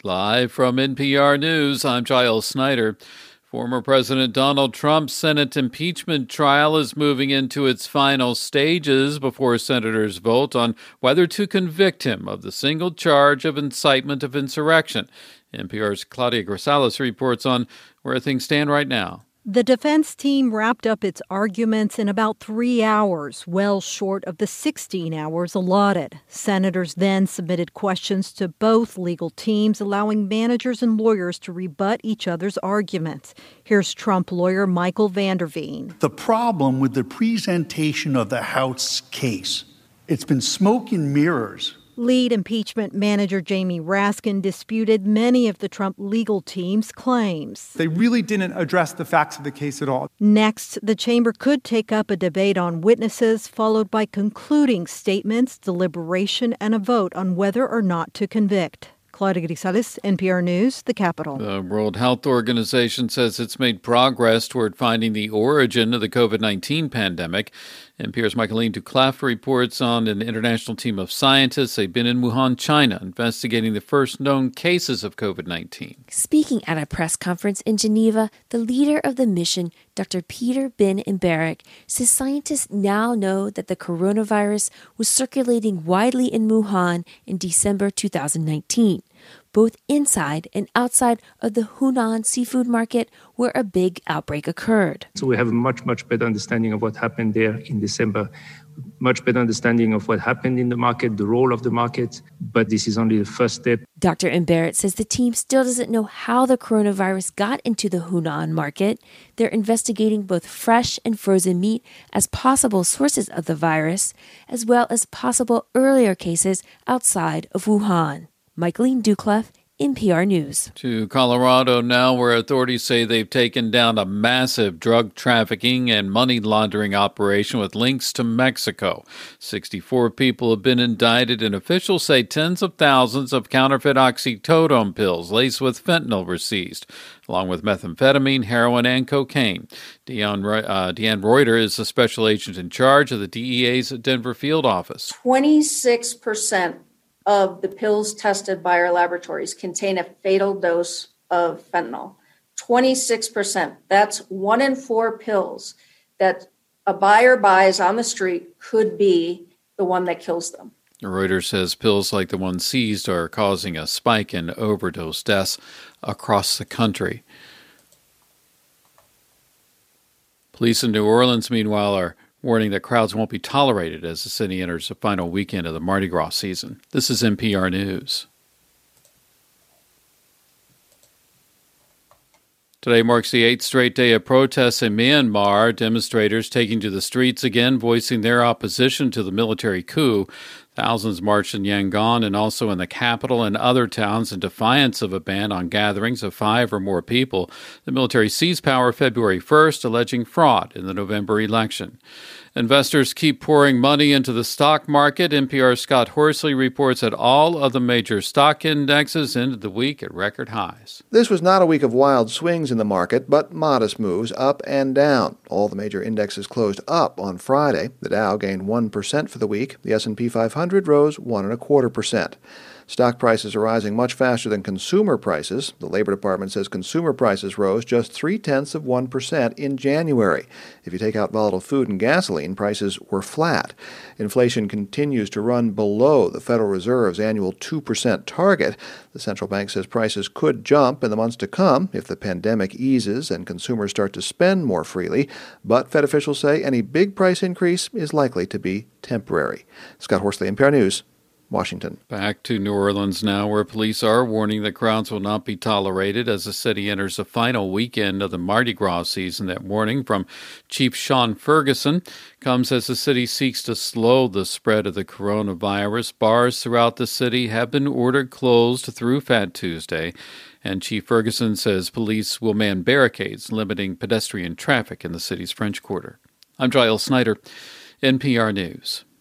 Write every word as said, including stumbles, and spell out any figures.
Live from N P R News, I'm Giles Snyder. Former President Donald Trump's Senate impeachment trial is moving into its final stages before senators vote on whether to convict him of the single charge of incitement of insurrection. N P R's Claudia Grisales reports on where things stand right now. The defense team wrapped up its arguments in about three hours, well short of the sixteen hours allotted. Senators then submitted questions to both legal teams, allowing managers and lawyers to rebut each other's arguments. Here's Trump lawyer Michael van der Veen. The problem with the presentation of the House case, it's been smoke and mirrors. Lead impeachment manager Jamie Raskin disputed many of the Trump legal team's claims. They really didn't address the facts of the case at all. Next, the chamber could take up a debate on witnesses, followed by concluding statements, deliberation, and a vote on whether or not to convict. Claudia Grisales, N P R News, the Capitol. The World Health Organization says it's made progress toward finding the origin of the covid nineteen pandemic. N P R's Michaeline Duclaff reports on an international team of scientists. They've been in Wuhan, China, investigating the first known cases of covid nineteen. Speaking at a press conference in Geneva, the leader of the mission, Doctor Peter Ben-Embarek, says scientists now know that the coronavirus was circulating widely in Wuhan in December two thousand nineteen, both inside and outside of the Hunan seafood market where a big outbreak occurred. So we have a much, much better understanding of what happened there in December, much better understanding of what happened in the market, the role of the market, but this is only the first step. Doctor Embarek says the team still doesn't know how the coronavirus got into the Hunan market. They're investigating both fresh and frozen meat as possible sources of the virus, as well as possible earlier cases outside of Wuhan. Michaeline Duclaff, N P R News. To Colorado now, where authorities say they've taken down a massive drug trafficking and money laundering operation with links to Mexico. sixty-four people have been indicted, and officials say tens of thousands of counterfeit oxycodone pills laced with fentanyl were seized, along with methamphetamine, heroin, and cocaine. Deanne, uh, Deanne Reuter is the special agent in charge of the D E A's Denver field office. twenty-six percent of the pills tested by our laboratories contain a fatal dose of fentanyl. twenty-six percent. That's one in four pills that a buyer buys on the street could be the one that kills them. Reuters says pills like the one seized are causing a spike in overdose deaths across the country. Police in New Orleans, meanwhile, are warning that crowds won't be tolerated as the city enters the final weekend of the Mardi Gras season. This is N P R News. Today marks the eighth straight day of protests in Myanmar, demonstrators taking to the streets again, voicing their opposition to the military coup. Thousands marched in Yangon and also in the capital and other towns in defiance of a ban on gatherings of five or more people. The military seized power February first, alleging fraud in the November election. Investors keep pouring money into the stock market. N P R's Scott Horsley reports that all of the major stock indexes ended the week at record highs. This was not a week of wild swings in the market, but modest moves up and down. All the major indexes closed up on Friday. The Dow gained one percent for the week. The S and P five hundred rose one and a quarter percent. Stock prices are rising much faster than consumer prices. The Labor Department says consumer prices rose just three-tenths of one percent in January. If you take out volatile food and gasoline, prices were flat. Inflation continues to run below the Federal Reserve's annual two percent target. The central bank says prices could jump in the months to come if the pandemic eases and consumers start to spend more freely. But Fed officials say any big price increase is likely to be temporary. Scott Horsley, N P R News, Washington. Back to New Orleans now, where police are warning that crowds will not be tolerated as the city enters the final weekend of the Mardi Gras season. That warning from Chief Sean Ferguson comes as the city seeks to slow the spread of the coronavirus. Bars throughout the city have been ordered closed through Fat Tuesday, and Chief Ferguson says police will man barricades limiting pedestrian traffic in the city's French Quarter. I'm Giles Snyder, N P R News.